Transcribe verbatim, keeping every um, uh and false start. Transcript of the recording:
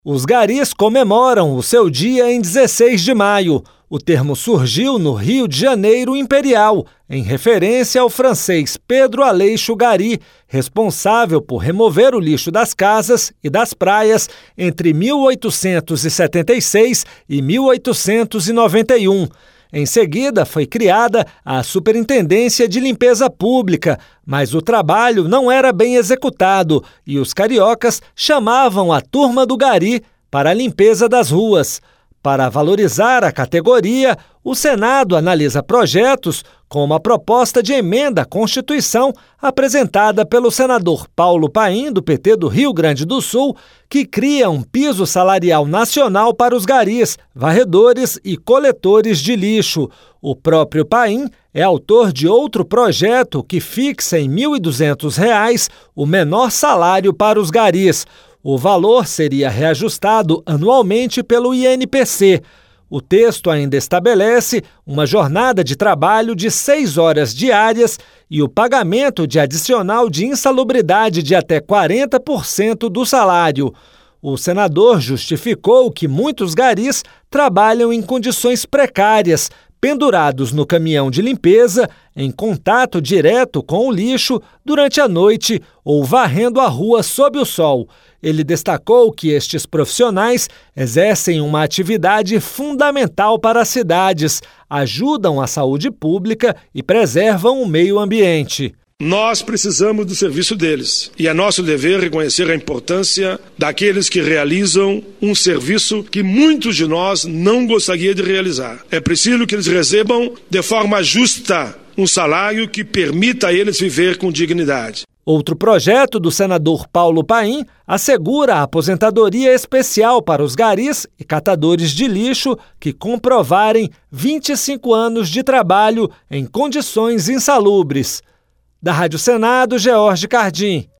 Os garis comemoram o seu dia em dezesseis de maio. O termo surgiu no Rio de Janeiro imperial, em referência ao francês Pedro Aleixo Gary, responsável por remover o lixo das casas e das praias entre mil oitocentos e setenta e seis e mil oitocentos e noventa e um. Em seguida, foi criada a Superintendência de Limpeza Pública, mas o trabalho não era bem executado e os cariocas chamavam a turma do Gari para a limpeza das ruas. Para valorizar a categoria, o Senado analisa projetos como a proposta de emenda à Constituição apresentada pelo senador Paulo Paim, do P T do Rio Grande do Sul, que cria um piso salarial nacional para os garis, varredores e coletores de lixo. O próprio Paim é autor de outro projeto que fixa em mil e duzentos reais o menor salário para os garis. O valor seria reajustado anualmente pelo I N P C. O texto ainda estabelece uma jornada de trabalho de seis horas diárias e o pagamento de adicional de insalubridade de até quarenta por cento do salário. O senador justificou que muitos garis trabalham em condições precárias, pendurados no caminhão de limpeza, em contato direto com o lixo durante a noite ou varrendo a rua sob o sol. Ele destacou que estes profissionais exercem uma atividade fundamental para as cidades, ajudam a saúde pública e preservam o meio ambiente. Nós precisamos do serviço deles e é nosso dever reconhecer a importância daqueles que realizam um serviço que muitos de nós não gostariam de realizar. É preciso que eles recebam de forma justa um salário que permita a eles viver com dignidade. Outro projeto do senador Paulo Paim assegura a aposentadoria especial para os garis e catadores de lixo que comprovarem vinte e cinco anos de trabalho em condições insalubres. Da Rádio Senado, George Cardim.